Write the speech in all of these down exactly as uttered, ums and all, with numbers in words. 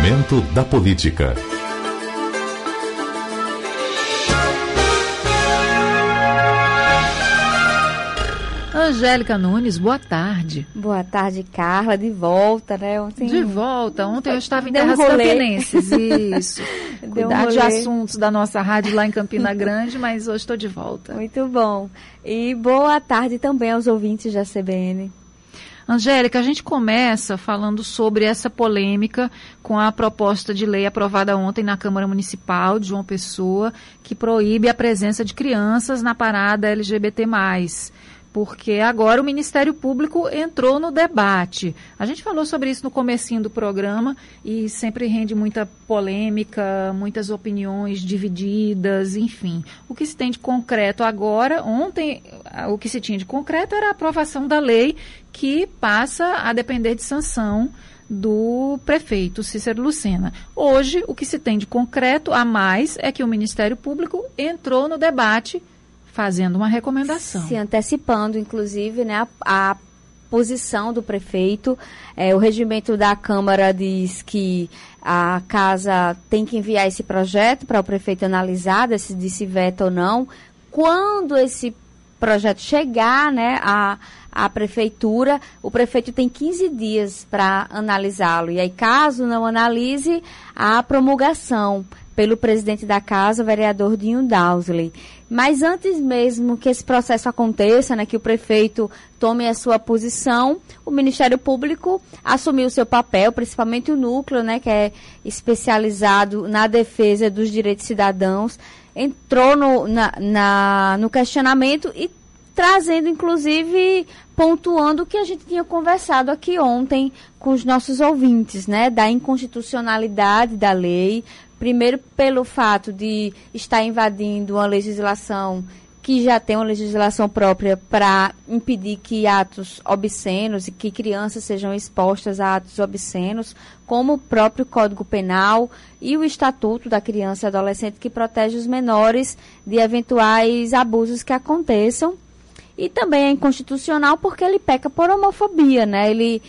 Momento da Política. Angélica Nunes, boa tarde. Boa tarde, Carla, de volta, né? Ontem... De volta, ontem eu estava em Deu terras um campinenses, isso. Cuidar um de assuntos da nossa rádio lá em Campina Grande, mas hoje estou de volta. Muito bom. E boa tarde também aos ouvintes da C B N. Angélica, a gente começa falando sobre essa polêmica com a proposta de lei aprovada ontem na Câmara Municipal de João Pessoa, que proíbe a presença de crianças na parada L G B T mais. Porque agora o Ministério Público entrou no debate. A gente falou sobre isso no comecinho do programa e sempre rende muita polêmica, muitas opiniões divididas, enfim. O que se tem de concreto agora, ontem o que se tinha de concreto era a aprovação da lei que passa a depender de sanção do prefeito Cícero Lucena. Hoje, o que se tem de concreto a mais é que o Ministério Público entrou no debate fazendo uma recomendação. Se antecipando, inclusive, né, a, a posição do prefeito. É, o regimento da Câmara diz que a casa tem que enviar esse projeto para o prefeito analisar, se se veta ou não. Quando esse projeto chegar, né, a, a prefeitura, o prefeito tem quinze dias para analisá-lo. E aí, caso não analise, a promulgação pelo presidente da casa, o vereador Dinho Dausley. Mas antes mesmo que esse processo aconteça, né, que o prefeito tome a sua posição, o Ministério Público assumiu o seu papel, principalmente o núcleo, né, que é especializado na defesa dos direitos cidadãos, entrou no, na, na, no questionamento e trazendo, inclusive, pontuando o que a gente tinha conversado aqui ontem com os nossos ouvintes, né, da inconstitucionalidade da lei. Primeiro, pelo fato de estar invadindo uma legislação que já tem uma legislação própria para impedir que atos obscenos e que crianças sejam expostas a atos obscenos, como o próprio Código Penal e o Estatuto da Criança e Adolescente, que protege os menores de eventuais abusos que aconteçam. E também é inconstitucional porque ele peca por homofobia, né? Ele,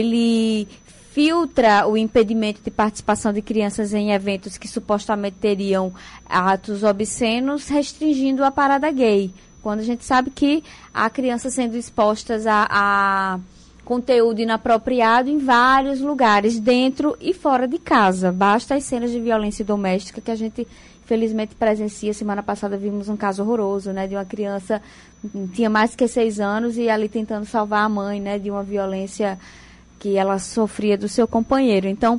ele filtra o impedimento de participação de crianças em eventos que supostamente teriam atos obscenos, restringindo a parada gay. Quando a gente sabe que há crianças sendo expostas a, a conteúdo inapropriado em vários lugares, dentro e fora de casa. Basta as cenas de violência doméstica que a gente, infelizmente, presencia. Semana passada vimos um caso horroroso, né, de uma criança, tinha mais que seis anos, e ali tentando salvar a mãe, né, de uma violência que ela sofria do seu companheiro. Então,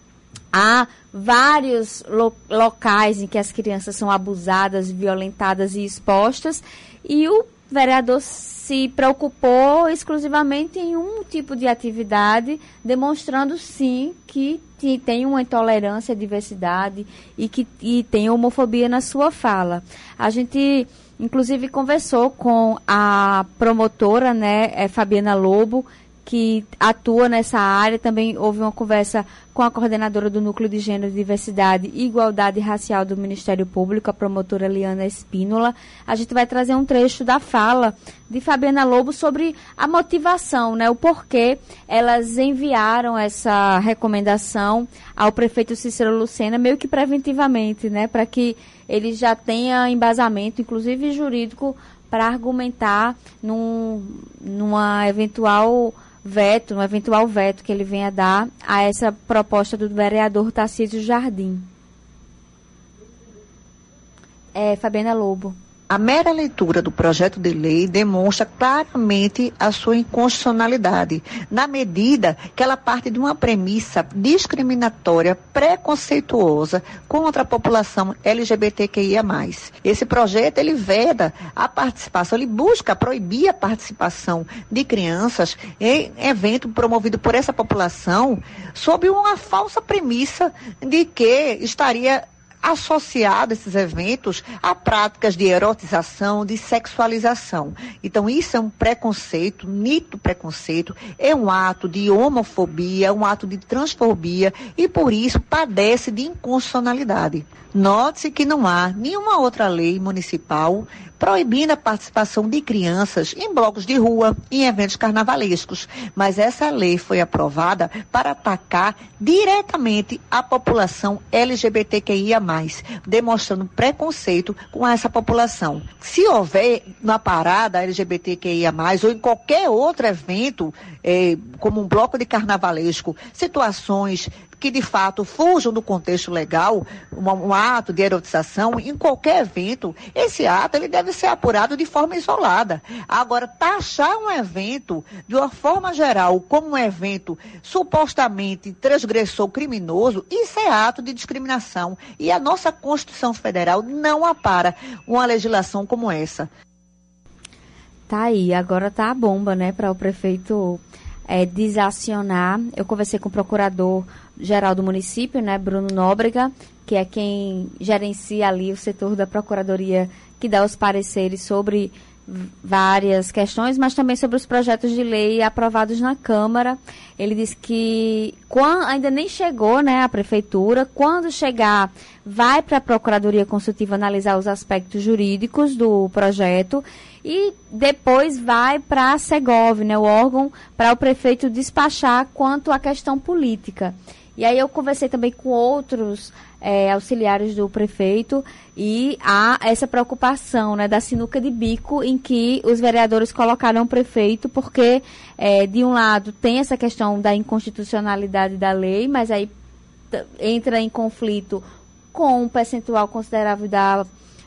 há vários lo- locais em que as crianças são abusadas, violentadas e expostas, e o vereador se preocupou exclusivamente em um tipo de atividade, demonstrando, sim, que t- tem uma intolerância à diversidade e que e tem homofobia na sua fala. A gente, inclusive, conversou com a promotora, né, é, Fabiana Lobo, que atua nessa área. Também houve uma conversa com a coordenadora do Núcleo de Gênero, Diversidade e Igualdade Racial do Ministério Público, a promotora Liana Espínola. A gente vai trazer um trecho da fala de Fabiana Lobo sobre a motivação, né, o porquê elas enviaram essa recomendação ao prefeito Cícero Lucena, meio que preventivamente, né, para que ele já tenha embasamento, inclusive jurídico, para argumentar num, numa eventual veto, um eventual veto que ele venha dar a essa proposta do vereador Tarcísio Jardim. É, Fabiana Lobo. A mera leitura do projeto de lei demonstra claramente a sua inconstitucionalidade, na medida que ela parte de uma premissa discriminatória, preconceituosa contra a população L G B T Q I A mais. Esse projeto, ele veda a participação, ele busca proibir a participação de crianças em evento promovido por essa população sob uma falsa premissa de que estaria associado esses eventos a práticas de erotização, de sexualização. Então, isso é um preconceito, nítido preconceito, é um ato de homofobia, é um ato de transfobia e, por isso, padece de inconstitucionalidade. Note-se que não há nenhuma outra lei municipal proibindo a participação de crianças em blocos de rua e em eventos carnavalescos. Mas essa lei foi aprovada para atacar diretamente a população L G B T Q I A mais, demonstrando preconceito com essa população. Se houver na parada L G B T Q I A mais, ou em qualquer outro evento, eh, como um bloco de carnavalesco, situações que de fato fujam do contexto legal, um, um ato de erotização, em qualquer evento, esse ato ele deve ser apurado de forma isolada. Agora, taxar um evento de uma forma geral como um evento supostamente transgressor criminoso, isso é ato de discriminação. E a nossa Constituição Federal não apara uma legislação como essa. Tá aí, agora tá a bomba, né, para o prefeito é, desacionar. Eu conversei com o procurador-geral do município, né, Bruno Nóbrega, que é quem gerencia ali o setor da procuradoria que dá os pareceres sobre várias questões, mas também sobre os projetos de lei aprovados na Câmara. Ele disse que quando, ainda nem chegou, né, à Prefeitura. Quando chegar, vai para a Procuradoria Consultiva analisar os aspectos jurídicos do projeto e depois vai para a Segov, né, o órgão, para o prefeito despachar quanto à questão política. E aí eu conversei também com outros é, auxiliares do prefeito e há essa preocupação, né, da sinuca de bico em que os vereadores colocaram o prefeito, porque é, de um lado tem essa questão da inconstitucionalidade da lei, mas aí t- entra em conflito com um percentual considerável da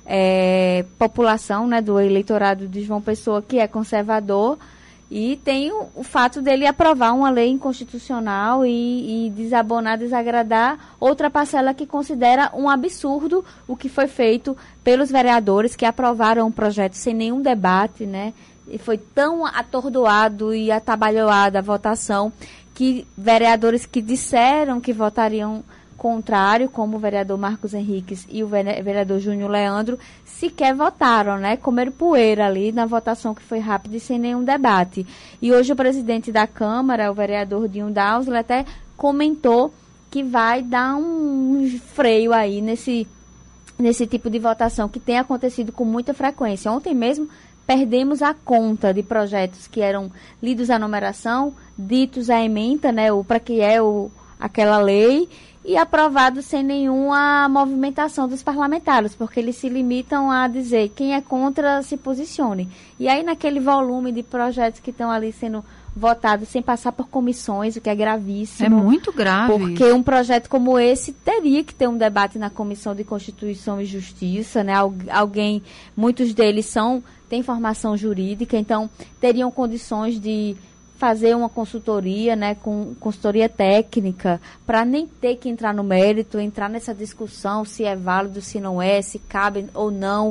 é, população, né, do eleitorado de João Pessoa, que é conservador. E tem o, o fato dele aprovar uma lei inconstitucional e, e desabonar, desagradar outra parcela que considera um absurdo o que foi feito pelos vereadores que aprovaram o projeto sem nenhum debate, né? E foi tão atordoado e atabalhoada a votação que vereadores que disseram que votariam contrário, como o vereador Marcos Henriques e o vereador Júnior Leandro, sequer votaram, né? Comeram poeira ali na votação que foi rápida e sem nenhum debate. E hoje o presidente da Câmara, o vereador Dinho Dausler, até comentou que vai dar um freio aí nesse, nesse tipo de votação que tem acontecido com muita frequência. Ontem mesmo perdemos a conta de projetos que eram lidos à numeração, ditos à ementa, né? O para que é o, aquela lei, e aprovado sem nenhuma movimentação dos parlamentares, porque eles se limitam a dizer quem é contra se posicione. E aí naquele volume de projetos que estão ali sendo votados sem passar por comissões, o que é gravíssimo. É muito grave. Porque um projeto como esse teria que ter um debate na Comissão de Constituição e Justiça, né? Algu- alguém, muitos deles são, têm formação jurídica, então teriam condições de fazer uma consultoria, né, com consultoria técnica, para nem ter que entrar no mérito, entrar nessa discussão se é válido, se não é, se cabe ou não.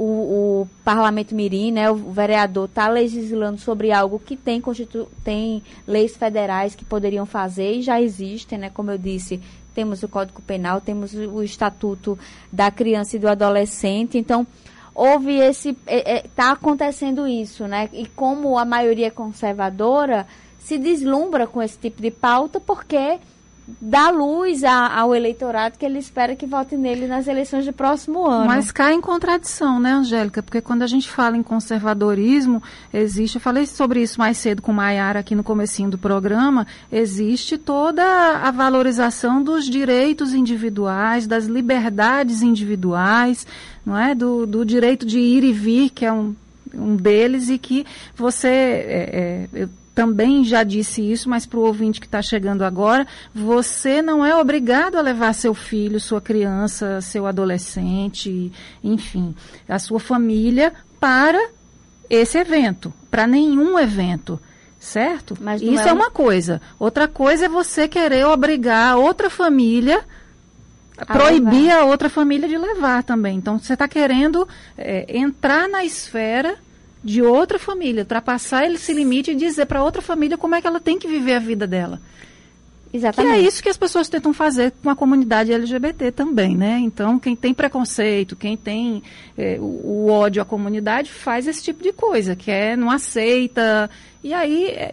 O, o Parlamento Mirim, né, o vereador está legislando sobre algo que tem, constitu- tem leis federais que poderiam fazer e já existem, né, como eu disse, temos o Código Penal, temos o, o Estatuto da Criança e do Adolescente, então houve esse, está é, é, tá acontecendo isso, né? E como a maioria conservadora se deslumbra com esse tipo de pauta, porque dá luz a, ao eleitorado que ele espera que vote nele nas eleições do próximo ano. Mas cai em contradição, né, Angélica? Porque quando a gente fala em conservadorismo, existe, eu falei sobre isso mais cedo com Maiara aqui no comecinho do programa, existe toda a valorização dos direitos individuais, das liberdades individuais, não é? Do, do direito de ir e vir, que é um, um deles, e que você... É, é, eu, também já disse isso, mas para o ouvinte que está chegando agora, você não é obrigado a levar seu filho, sua criança, seu adolescente, enfim, a sua família para esse evento, para nenhum evento, certo? Mas isso é... é uma coisa. Outra coisa é você querer obrigar outra família, a proibir levar. a outra família de levar também. Então, você está querendo é, entrar na esfera de outra família, ultrapassar esse limite e dizer para outra família como é que ela tem que viver a vida dela. Exatamente. Que é isso que as pessoas tentam fazer com a comunidade L G B T também, né? Então, quem tem preconceito, quem tem é, o, o ódio à comunidade, faz esse tipo de coisa, que é, não aceita. E aí, é,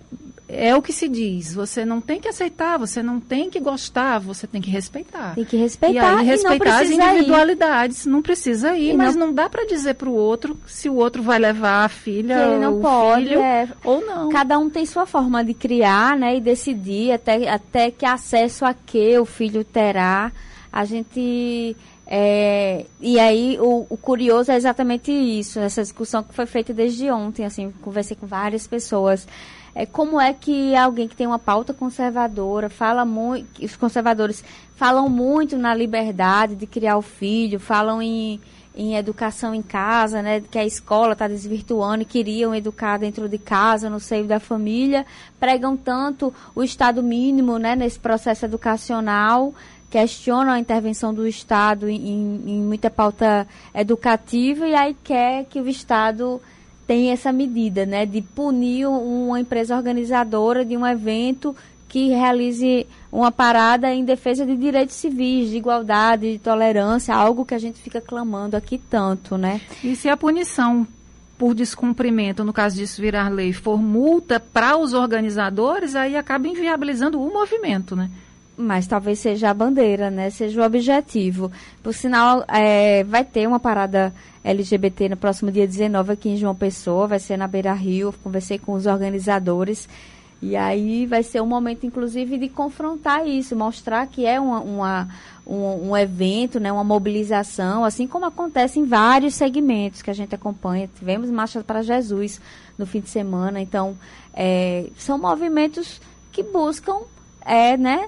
é o que se diz, você não tem que aceitar, você não tem que gostar, você tem que respeitar. Tem que respeitar. E aí respeitar e as individualidades, ir. Não precisa ir, e mas não, não dá para dizer para o outro se o outro vai levar a filha que ele não o pode, filho é, ou não. Cada um tem sua forma de criar, né, e decidir até, até que acesso a que o filho terá. A gente... É, e aí, o, o curioso é exatamente isso, essa discussão que foi feita desde ontem, assim, conversei com várias pessoas. É, como é que alguém que tem uma pauta conservadora, fala muito, os conservadores falam muito na liberdade de criar o filho, falam em, em educação em casa, né, que a escola está desvirtuando e queriam educar dentro de casa, no seio da família, pregam tanto o Estado mínimo, né, nesse processo educacional, questionam a intervenção do Estado em, em muita pauta educativa e aí quer que o Estado tenha essa medida, né, de punir uma empresa organizadora de um evento que realize uma parada em defesa de direitos civis, de igualdade, de tolerância, algo que a gente fica clamando aqui tanto, né? E se a punição por descumprimento, no caso disso virar lei, for multa para os organizadores, aí acaba inviabilizando o movimento, né? Mas talvez seja a bandeira, né? Seja o objetivo. Por sinal, é, vai ter uma parada L G B T no próximo dia dezenove aqui em João Pessoa, vai ser na Beira Rio, eu conversei com os organizadores, e aí vai ser um momento, inclusive, de confrontar isso, mostrar que é uma, uma, um, um evento, né? Uma mobilização, assim como acontece em vários segmentos que a gente acompanha. Tivemos Marcha para Jesus no fim de semana, então, é, são movimentos que buscam, é, né?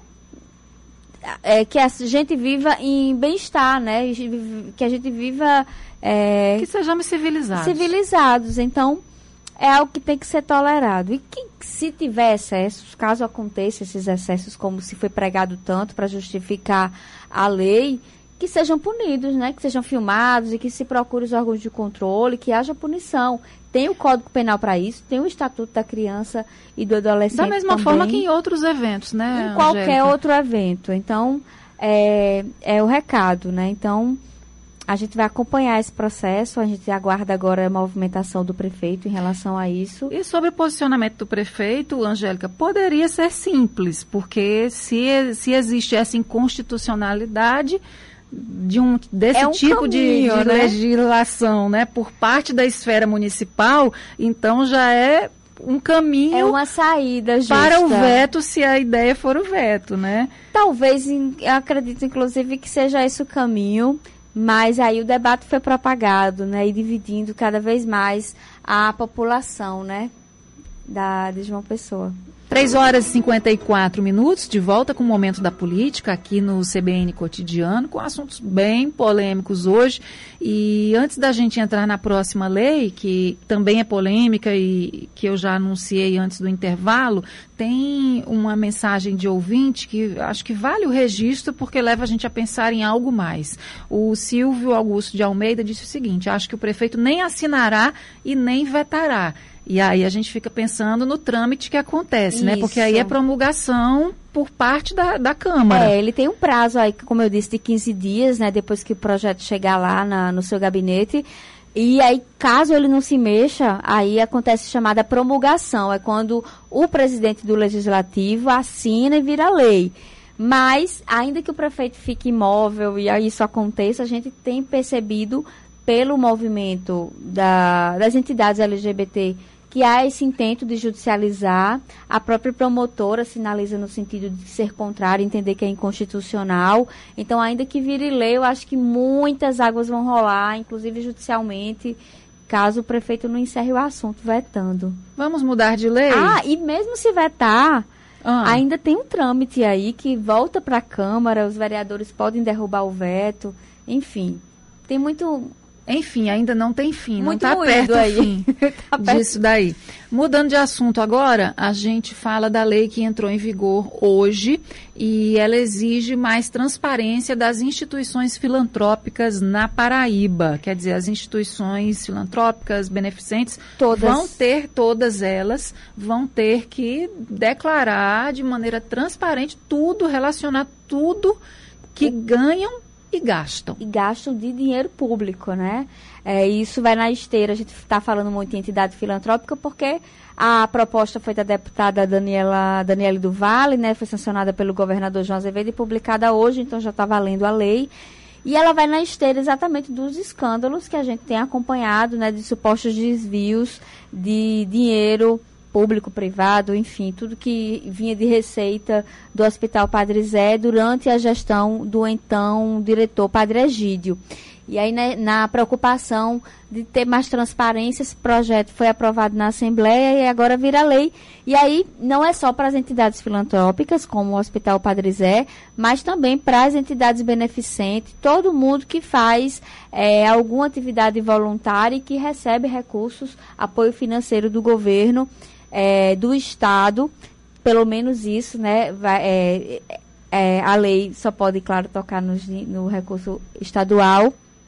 É, que a gente viva em bem-estar, né? Que a gente viva... É, que sejamos civilizados. Civilizados. Então, é algo que tem que ser tolerado. E que, se tiver excessos, caso aconteça esses excessos, como se foi pregado tanto para justificar a lei, que sejam punidos, né? Que sejam filmados e que se procure os órgãos de controle, que haja punição. Tem o Código Penal para isso, tem o Estatuto da Criança e do Adolescente da mesma também, forma que em outros eventos, né, em qualquer Angélica? outro evento. Então, é, é o recado, né? Então, a gente vai acompanhar esse processo, a gente aguarda agora a movimentação do prefeito em relação a isso. E sobre o posicionamento do prefeito, Angélica, poderia ser simples, porque se, se existe essa inconstitucionalidade de um, desse é um tipo caminho, de, de né? legislação, né, por parte da esfera municipal, então já é um caminho... É uma saída justa. Para o veto, se a ideia for o veto, né? Talvez, eu acredito, inclusive, que seja esse o caminho, mas aí o debate foi propagado, né, e dividindo cada vez mais a população, né, da, de João Pessoa. três horas e cinquenta e quatro minutos, de volta com o Momento da Política, aqui no C B N Cotidiano, com assuntos bem polêmicos hoje. E antes da gente entrar na próxima lei, que também é polêmica e que eu já anunciei antes do intervalo, tem uma mensagem de ouvinte que acho que vale o registro, porque leva a gente a pensar em algo mais. O Silvio Augusto de Almeida disse o seguinte: acho que o prefeito nem assinará e nem vetará. E aí a gente fica pensando no trâmite que acontece, Isso. né? Porque aí é promulgação por parte da, da Câmara. É, ele tem um prazo aí, como eu disse, de quinze dias, né? Depois que o projeto chegar lá na, no seu gabinete. E aí, caso ele não se mexa, aí acontece a chamada promulgação. É quando o presidente do Legislativo assina e vira lei. Mas, ainda que o prefeito fique imóvel e aí isso aconteça, a gente tem percebido pelo movimento da, das entidades L G B T que há esse intento de judicializar. A própria promotora sinaliza no sentido de ser contrária, entender que é inconstitucional. Então, ainda que vire lei, eu acho que muitas águas vão rolar, inclusive judicialmente, caso o prefeito não encerre o assunto vetando. Vamos mudar de lei? Ah, e mesmo se vetar, ah. ainda tem um trâmite aí que volta para a Câmara, os vereadores podem derrubar o veto, enfim, tem muito... Enfim, ainda não tem fim, Muito não está perto aí. o fim tá perto. disso daí. Mudando de assunto agora, a gente fala da lei que entrou em vigor hoje e ela exige mais transparência das instituições filantrópicas na Paraíba. Quer dizer, as instituições filantrópicas, beneficentes, todas. vão ter, todas elas, vão ter que declarar de maneira transparente tudo, relacionar tudo que ganham E gastam. E gastam de dinheiro público, né? É, isso vai na esteira, a gente está falando muito em entidade filantrópica porque a proposta foi da deputada Daniela, Daniele do Vale, né? Foi sancionada pelo governador João Azevedo e publicada hoje, então já está valendo a lei. E ela vai na esteira exatamente dos escândalos que a gente tem acompanhado, né? De supostos desvios de dinheiro público, privado, enfim, tudo que vinha de receita do Hospital Padre Zé durante a gestão do então diretor Padre Egídio. E aí, né, na preocupação de ter mais transparência, esse projeto foi aprovado na Assembleia e agora vira lei. E aí, não é só para as entidades filantrópicas, como o Hospital Padre Zé, mas também para as entidades beneficentes, todo mundo que faz é, alguma atividade voluntária e que recebe recursos, apoio financeiro do governo, é, do Estado, pelo menos isso, né? Vai, é, é, a lei só pode, claro, tocar no, no recurso estadual.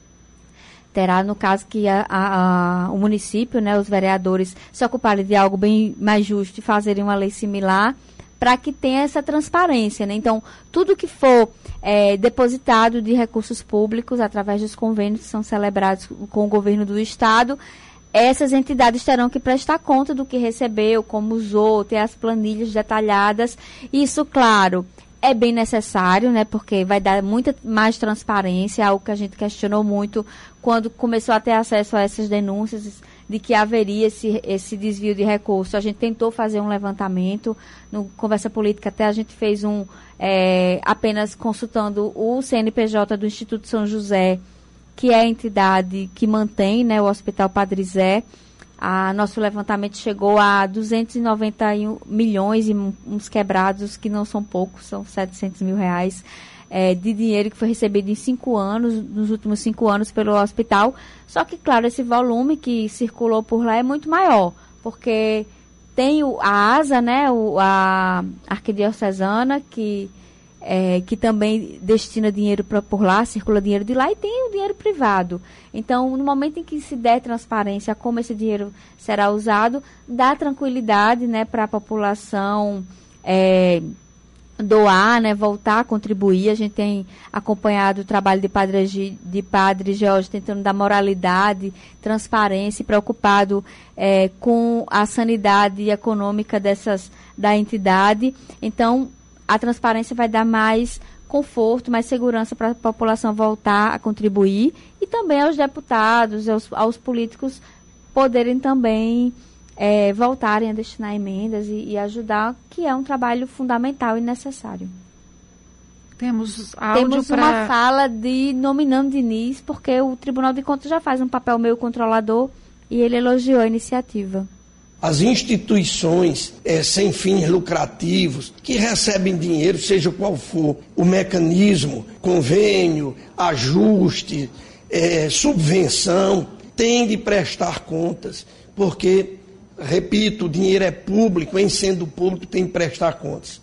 Terá, no caso, que a, a, a, o município, né, os vereadores, se ocuparem de algo bem mais justo e fazerem uma lei similar para que tenha essa transparência, né? Então, tudo que for é, depositado de recursos públicos através dos convênios que são celebrados com o governo do Estado, essas entidades terão que prestar conta do que recebeu, como usou, ter as planilhas detalhadas. Isso, claro, é bem necessário, né, porque vai dar muita mais transparência, algo que a gente questionou muito quando começou a ter acesso a essas denúncias de que haveria esse, esse desvio de recursos. A gente tentou fazer um levantamento, no Conversa Política até a gente fez um, é, apenas consultando o C N P J do Instituto São José, que é a entidade que mantém, né, o Hospital Padre Zé. A, nosso levantamento chegou a duzentos e noventa e um milhões e uns quebrados, que não são poucos, são setecentos mil reais é, de dinheiro que foi recebido em cinco anos, nos últimos cinco anos pelo hospital. Só que, claro, esse volume que circulou por lá é muito maior, porque tem o, a ASA, né, o, a Arquidiocesana, que... É, que também destina dinheiro pra, por lá, circula dinheiro de lá, e tem o dinheiro privado. Então, no momento em que se der transparência a como esse dinheiro será usado, dá tranquilidade, né, para a população é, doar, né, voltar a contribuir. A gente tem acompanhado o trabalho de Padre, de Padre Jorge, tentando dar moralidade, transparência, e preocupado é, com a sanidade econômica dessas, da entidade. Então, a transparência vai dar mais conforto, mais segurança para a população voltar a contribuir, e também aos deputados, aos, aos políticos poderem também é, voltarem a destinar emendas e, e ajudar, que é um trabalho fundamental e necessário. Temos áudio Temos pra... uma fala de Nominando Diniz, porque o Tribunal de Contas já faz um papel meio controlador e ele elogiou a iniciativa. As instituições é, sem fins lucrativos, que recebem dinheiro, seja qual for o mecanismo, convênio, ajuste, é, subvenção, têm de prestar contas, porque, repito, o dinheiro é público, em sendo público tem de prestar contas.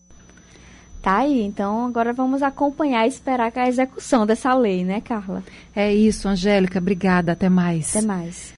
Tá aí, então agora vamos acompanhar e esperar a execução dessa lei, né, Carla? É isso, Angélica, obrigada, até mais. Até mais.